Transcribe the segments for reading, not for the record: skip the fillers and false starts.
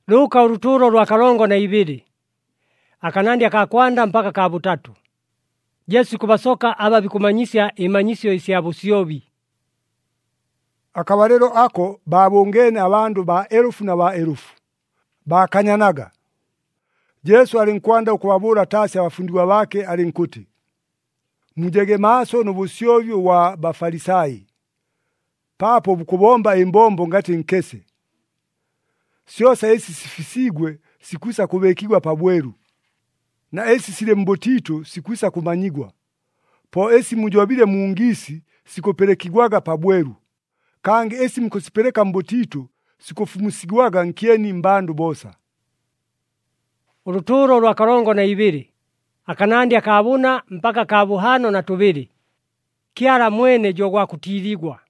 Luka uruturo rwa kalongo na ibili. Akanandya kakwanda mpaka ka butatu. Yesu kubasoka aba bikumanyisya imanyisyo isya busyobi. Akabalero ako babongene abandu ba elufu na ba elufu. Bakanyanaga. Yesu alinkwanda okubabula tasi abafundiwa bake alinkuti. Mujege maso n'obusyobi wa bafarisayi. Papo bukubomba imbombo ngati nkese. Syosa esi sifisigwe sikwisa kubekigwa pabweru. Na esi sile mbotito sikwisa kumanyigwa. Po esi mujobile muungisi sikopelekigwaga pabweru. Kange esi mkusipeleka mbotito sikofumusigwaga nkieni mbandu bosa. Uruturo rwa kalongo na ibili. Akanandya kabuna mpaka kabuhano na tubili. Kiara mwene jogwa kutiligwa.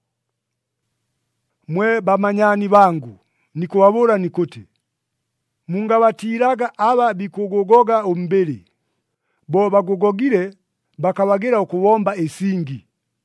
Mwe bamanyani bangu, nikubabula nikuti. Mungabatiraga aba bikugogoga umbili. Bo bagugogile bakabagira okubomba esingi.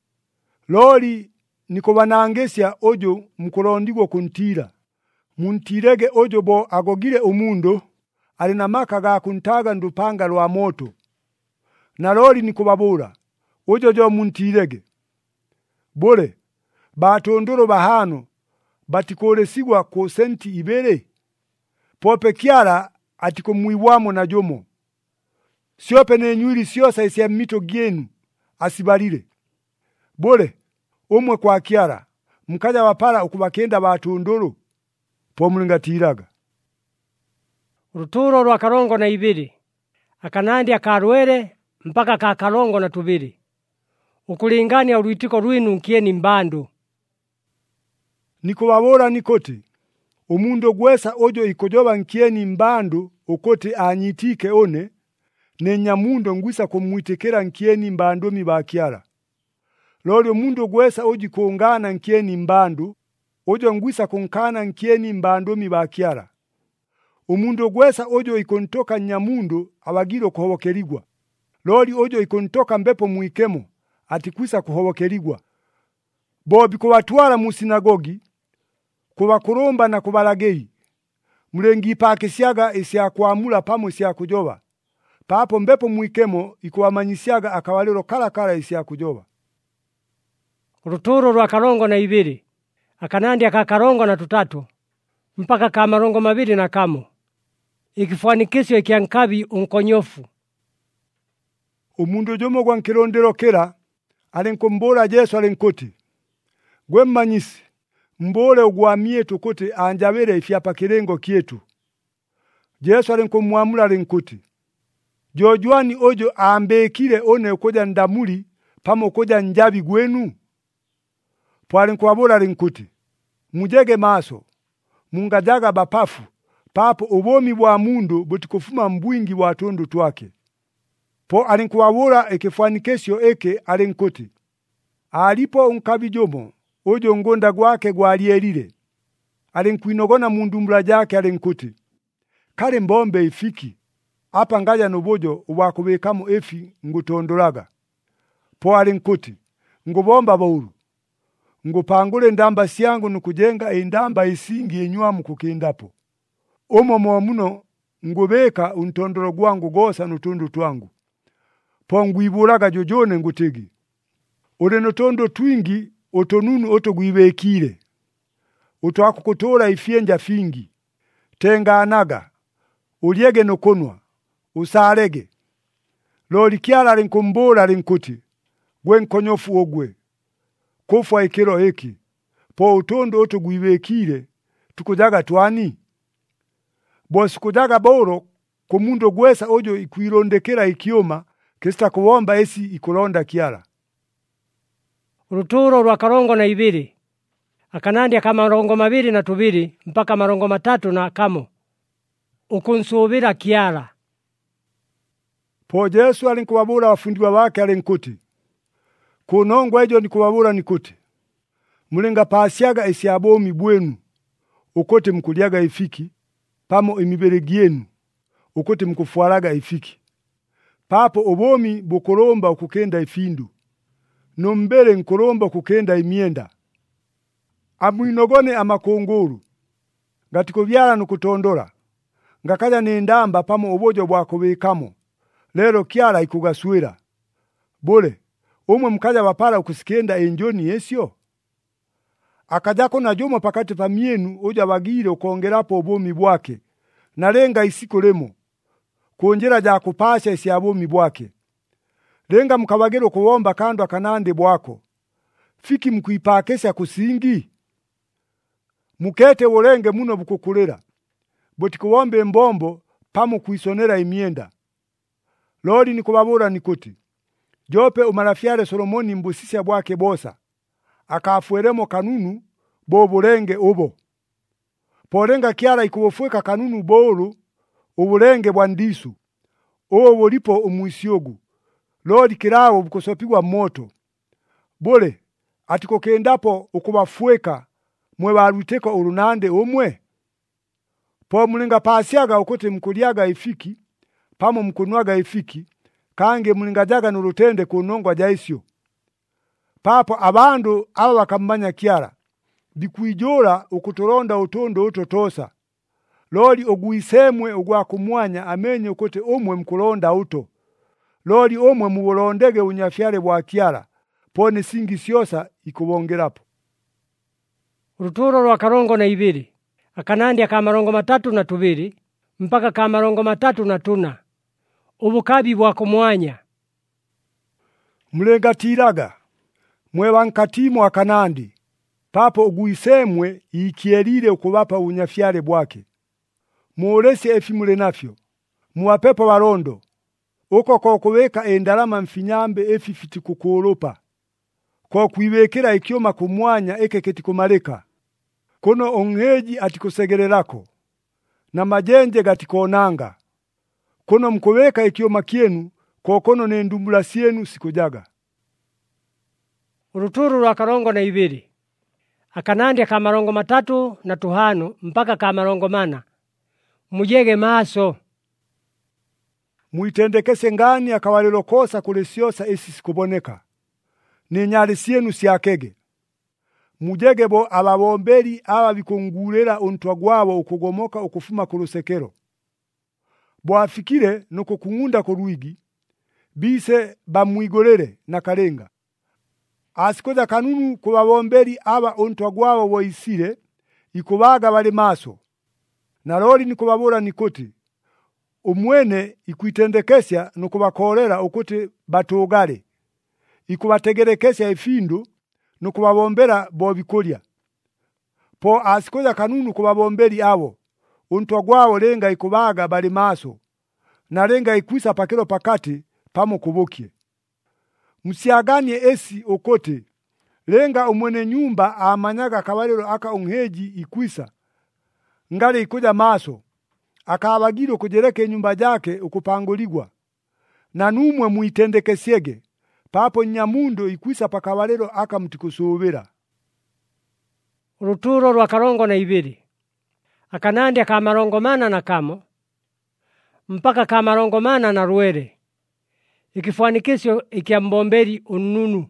Loli nikubanangesya ojo mkulondigwa kuntira. Muntirege ojo bo agogile umundo alina maka ga kuntaga ndupanga lwa moto. Na loli nikubabula ojo jo muntirege. Bole batondoro bahano batikolesigwa ku senti ibele. Pope kiara atikomwiwamo na jomo. Siope n'enywili syosa isya mito gyenu asibalile. Bole omwe kwa kiara mkaja wapala okubakenda batondoro po mulingatiraga. Uruturo rwa kalongo na ibili. Akanandya karwele mpaka ka kalongo na tubili. Ukulingania ulwitiko lwinu nkieni mbando. Nikubabula nikoti. Umundo gwesa ojo ikojoba nkieni mbando okote anyitike one. Nenyamundo ngwisa kumwitekera nkieni mbando mibakiara. Loli umundo gwesa oji kongana nkieni mbando. Ojo ngwisa konkana nkieni mbando mibakiara. Umundo gwesa ojo ikontoka nyamundo abagiro kuhobokerigwa. Loli ojo ikontoka mbepo mwikemo atikwisa kuhobokerigwa. Bobi kubatwala mu sinagogi kubakuromba na kubalagei. Mulengi pakisyaga isya kuamula pamo isya kujoba. Papo mbepo mwikemo ikuwamanyisyaga akawalero kala isya kujoba. Uruturo rwa kalongo na ibili. Akanandya ka kalongo na tutatu. Mpaka ka marongo mabili na kamo. Ikifuanikisyo ikya nkabi unkonyofu. Umundo jomo gwa nkirondero kera alinkumbola Yesu alinkuti. Gwe mmanyisi mbole ugwamie tukuti anjabere ifyapa kirengo kyetu. Yesu alinkumwamula alinkuti. Jojwani ojo ambekile one ukoja ndamuli pamo ukoja njabi gwenu. Po alinkuwabula alinkuti. Mujege maso. Mungajaga bapafu. Papo ubomi bwa mundo butikufuma mbwingi bwa tundu twake. Po alinkuwabula ekifanikesyo eke alinkuti. Alipo unkabijomo. Ojo ngonda gwake gwalielile. Alinkwinogona mundumbula jake alinkuti. Kale mbombe ifiki. Apa ngaja nubojo ubakubekamo efi ngutondolaga. Po alinkuti. Ngubomba bauru. Ngupangule ndamba syangu nukujenga endamba isingi enywamu kukindapo. Omo muno ngubeka untondolo gwangu gosa nutundu twangu. Po ngwibulaga jojone ngutigi. Ule notondo twingi otonunu otogwibekile. Utwakukutola ifyenja fingi. Tenga anaga. Uliege nokonwa. Usarege. Loli kiala alinkumbola alinkuti. Gwe nkonyofu ogwe. Kufwa ikiro eki. Po utondo otogwibekile. Tukujaga twani. Bosi kujaga boro kumundo gwesa ojo ikuirondekera ikioma. Kista kuwomba esi ikulonda kiala. Uruturo rwa kalongo na ibili. Akanandya ka marongo mabili na tubili mpaka marongo matatu na kamo. Ukunsubira kiala. Po Yesu alinkuwabula wafundiwa wake alinkuti. Kunongwa ejo nikubabula nikuti. Mulinga pasyaga esyabomi bwenu. Ukote mkuliaga ifiki. Pamo imibere gyenu. Ukote mkufuaraga ifiki. Papo obomi bukulomba ukukenda ifindu. Nombele nkulomba kukenda imienda. Amwinogone amakonguru. Gatiko vyala nukutondola. ngakaja nindamba pamo ubojo bwa kubikamo, lero Kyala ikugaswira. Bule, umwe mkaja wapala ukusikenda enjoni yesyo? Akajako na jomo pakati pa myenu uja bagire ukongerapo obumi bwake, nalenga isiku lemo, kuonjera ja kupasha isi abumi bwake. Lenga mkabagiro kuwomba kando akanande bwako, fiki mkuipakesha kusingi. Mukete wolenge muno bukukulera, boti kuwombe mbombo pamo kuisonera imyenda. Lodi nikubabura nikuti, Jope umarafyale Solomoni mbusisya bwake bosa, akafueremo kanunu bo bulenge ubo. Polenga Kyala ikubofweka kanunu bolu ubulenge bwa ndisu, uwo bulipo umwisyogu, lodi kilawo bukosopigwa moto. Bule, atiko kendapo ukubafweka mwe baluteko urunande umwe? Po mulinga pasyaga ukuti mkulyaga ifiki, pamo mkunwaga ifiki, kange mulingajaga nurutende kunongwa jaisyo. Papo abandu aba bakamanya Kyala, bikwijora ukutoronda utondo utotosa. Loli ogwisemwe ogwa kumwanya amenye ukuti umwe mkulonda uto. Loli umwe mubulondege unyafyale bwa Kyala, pone singi syosa ikubongerapo. Uruturo rwa 42, akanandi aka 32 mpaka ka 34. Ubukabi bwa kumwanya. Mulengatiraga, mwe nkatimu akanandi, papo ogwisemwe ikielile ukubapa unyafyale bwake. Muolesi efi mule nafyo, muwapepo barondo, uko kwa kuweka endalama mfinyambe efi fiti kukuolopa, kwa kuiwekera ikioma kumwanya eke ketikumalika, kuno ongeji atikusegererako, na majenje gatikonanga, kuno mkuweka ikioma kienu, kwa kono nendumbula sienu sikujaga. Uruturu rwa 42, akanandi aka 35 mpaka ka 40. Mujege maso. Muitendekese ngani akawalilokosa kulesyosa isi sikuboneka, ni nyali sienu siakege. Mujege bo ababomberi aba bikungulera untwa gwabo ukugomoka ukufuma kulusekero. Bo afikire nukukungunda kurwigi, bise bamwigolere na kalenga. Asikoza kanunu kubabomberi aba untwa gwabo boisire, ikubaga bali maso. Na loli nikubabura nikuti, umwene ikuitendekesya nukubakolera ukuti batugale. Ikubategerekesya ifindu nukubabombera bobikulya. Po asikoza kanunu kubabomberi abo, untwa gwabo lenga ikubaga bali maso, na lenga ikwisa pakilo pakati pamo kubukye. Musiaganie esi ukote, lenga umwene nyumba amanyaga kabalero aka unheji ikwisa, ngale ikuja maso, akabagiro kujereke nyumba jake ukupanguligwa, na numwe muitendekesyege, papo nyamundo ikwisa pakabalero aka mtikusubira. Uruturo rwa 42, akanandi aka 41 mpaka ka 42. Ikifuanikisyo ikiambomberi ununu.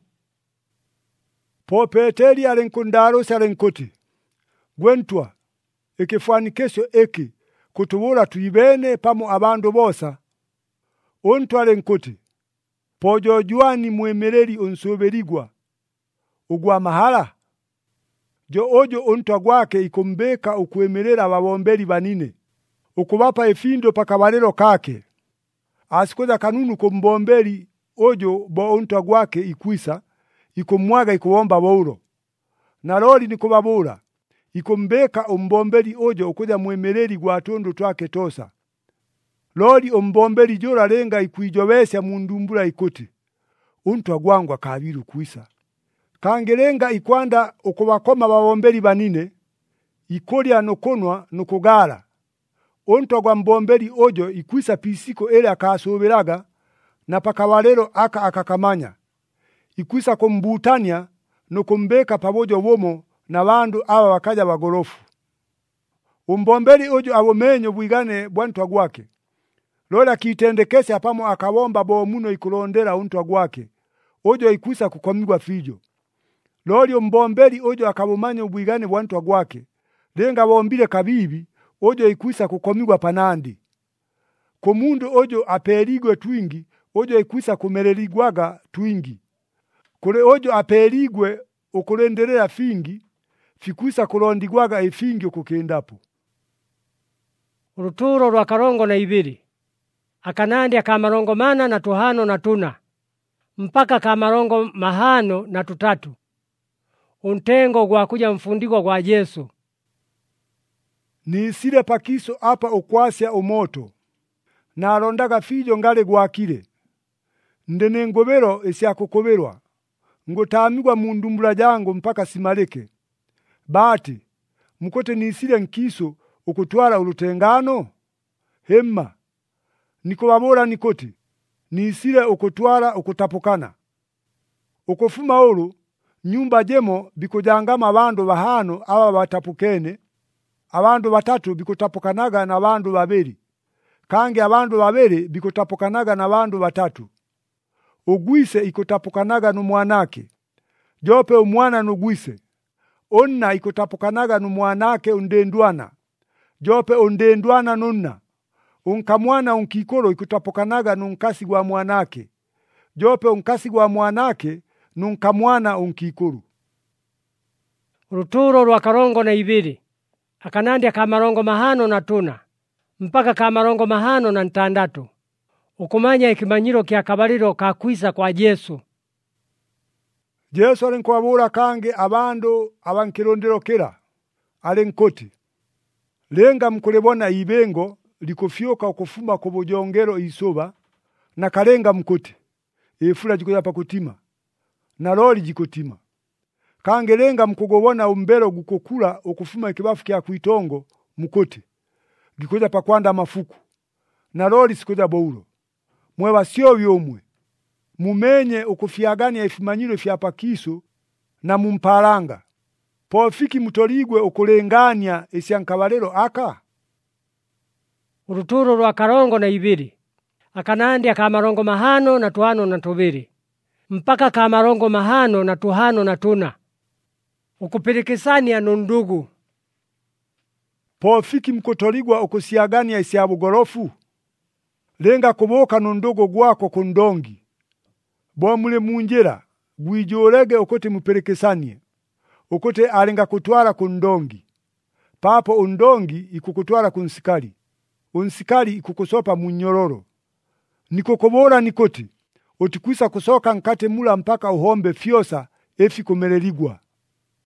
Po Peteri alenkundarusi alenkuti, Gwentwa, ikifuanikisyo eki, kutubura tuibene pamo abandu bosa. Untwa alenkuti, po jojuani mwemereri unsuberigwa, ugwa mahala. Jo ojo untwa gwake ikumbeka ukwemerera ababomberi banine, ukubapa efindo pakabalero kake. Asikoza kanunu kumbomberi ojo bo untwa gwake ikwisa, ikumwaga ikuomba boulo. Na loli nikubabura, ikumbeka umbomberi ojo ukuja mwemereri gwa tundu twake tosa. Loli umbomberi jora lenga ikwijobesya mundumbula ikuti, untwa gwangu akabiru kwisa. Kangelenga ikwanda ukubakoma babomberi banine, ikolya nukunwa nukugala. Untwa gwa mbomberi ojo ikwisa pisiko ele akasoberaga, na pakabalero aka akakamanya. Ikwisa kumbutania nukumbeka pamoja womo na bandu aba bakaja bagorofu. Umbomberi ojo abomenyo bwigane bwantwa gwake. Lola kitendekese apamo akabomba bo muno ikulondera untwa gwake. Ojo ikwisa kukomigwa fijo. Loli umbomberi ojo akabumanya ubwigane bwantwa gwake. Lenga bombile kabibi, ojo ikwisa kukomigwa panandi. Ku mundu ojo apeligwe twingi, ojo ikwisa kumeleligwaga twingi. Kule ojo apeligwe okulendelea fingi, fikwisa kulondigwaga ifingi okukendapo. Uruturo rwa 42 akanandi akamarongo mana na 504 mpaka kamarongo 503 untengo gwa kuja mfundigwa gwa Yesu. Niisile pakiso apa ukwasya umoto, na alondaga fijo ngale gwakile. Ndene ngobero esyakukoberwa, ngotamigwa mu ndumbula jangu mpaka simaleke. Bati, mukote niisile nkiso ukutwala ulutengano? Hemma, nikobabora nikoti, niisile ukutwala ukutapukana. Ukufuma olu, nyumba jemo bikujangama abandu 5 aba batapukene, abandu 3 bikutapukanaga na abandu 2, kange abandu 2 bikutapukanaga na abandu 3. Ugwise ikutapukanaga n'umwanake, jope umwana n'ugwise. Onna ikutapukanaga n'umwanake undendwana, jope undendwana nonna. Unkamwana unkikolo ikutapukanaga n'unkasi gwa mwanake, jope unkasi gwa mwanake n'unkamwana unkikolo. Uruturo rwa 42 akanandi akamarongo 503 mpaka kamarongo 506 ukumanya ikimanyiro kya kabaliro kakwisa kwa Yesu. Yesu alinkwabura kange abandu abankilondelokera, alinkoti, lenga mkulebona ibengo likufyoka ukufuma ku bujongero isoba, na kalenga mkoti, efula jikuja pakutima, na loli jikutima. Kange lenga mkugobona umbelo gukokula ukufuma ikibafu kya kuitongo mkoti, gikuja pakwanda mafuku, na loli sikuja boulo. Mwewa sio vyomwe, mumenye ukufyagania ifimanyiro fya pakiso na mumpalanga. Pofiki mutoligwe ukulengania esyankabalero aka. Uruturo rwa 42 akanandi akamarongo 502 mpaka kamarongo 504 ukupirikisania nundugu. Pofiki mkutoligwa ukusyagania isyabugorofu, lenga kuboka nundugu gwako kundongi. Bomule munjira, gwijolege ukote mupirikisanie, ukote alenga kutwala kundongi. Papo undongi ikukutwala kunsikali, unsikali ikukusopa munyororo. Nikokobora nikoti, utikwisa kusoka nkate mula mpaka uhombe fyosa efi kumeleligwa.